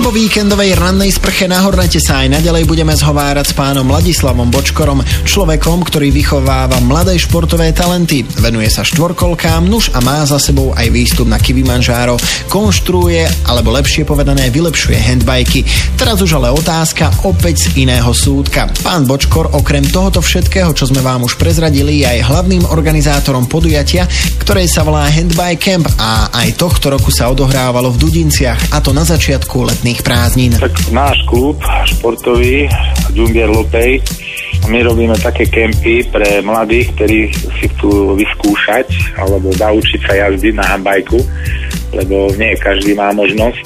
Vo víkendovej rannej sprche na Hornete sa aj naďalej budeme zhovárať s pánom Ladislavom Bočkorom, človekom, ktorý vychováva mladé športové talenty, venuje sa štvorkolkám, nuž a má za sebou aj výstup na Kilimanjaro, konštruuje, alebo lepšie povedané vylepšuje handbajky. Teraz už ale otázka opäť z iného súdka. Pán Bočkor okrem tohoto všetkého, čo sme vám už prezradili, je aj hlavným organizátorom podujatia, ktoré sa volá Handbike Camp a aj tohto roku sa odohrávalo v Dudinciach, a to na začiatku letných prázdnin. Tak náš klub športový Junior Lopej, my robíme také kempy pre mladých, ktorí si chcú vyskúšať alebo naučiť sa jazdiť na handbajku, lebo nie každý má možnosť.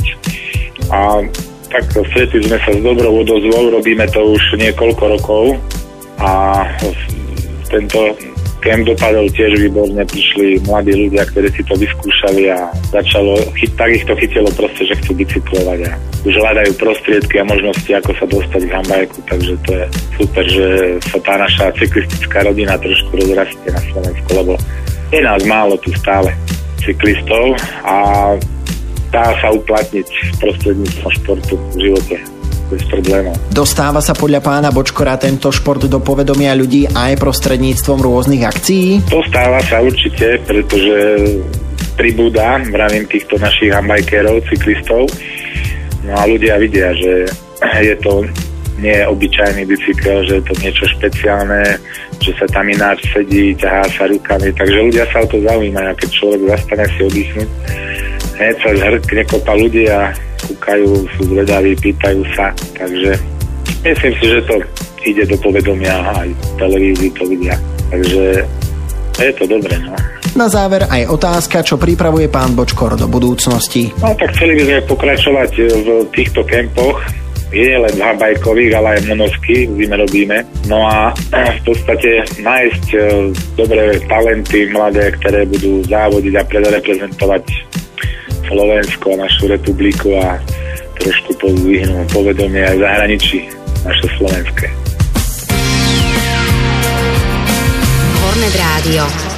A tak stretli sme sa s dobrou odozvou, robíme to už niekoľko rokov a tento kemp dopadol tiež výborne, prišli mladí ľudia, ktorí si to vyskúšali a tak ich to chytilo proste, že chcú bicyklovať a už hľadajú prostriedky a možnosti, ako sa dostať k handbajku, takže to je super, že sa tá naša cyklistická rodina trošku rozrastie na Slovensku, lebo je nás málo tu stále cyklistov a dá sa uplatniť prostredníctvom športu v živote bez problémov. Dostáva sa podľa pána Bočkora tento šport do povedomia ľudí aj prostredníctvom rôznych akcií? Dostáva sa určite, pretože pribúda, vravím, týchto našich handbajkerov, cyklistov. No a ľudia vidia, že je to nie obyčajný bicykel, že je to niečo špeciálne, že sa tam ináč sedí, ťahá sa rukami, takže ľudia sa o to zaujímajú, keď človek zastane si oddychnúť. Hneď sa zhrkne kopa ľudí a kúkajú, sú zvedaví, pýtajú sa, takže myslím si, že to ide do povedomia, aj v televízii to vidia, takže je to dobré, no. Na záver aj otázka, čo pripravuje pán Bočkor do budúcnosti. No tak chceli by sme pokračovať v týchto kempoch, nie len v handbajkových, ale aj monosky zime robíme. No a v podstate nájsť dobré talenty mladé, ktoré budú závodiť a reprezentovať Slovensko, našu republiku a trošku pozdvihnú povedomie aj v zahraničí naše slovenské. Hornet Rádio.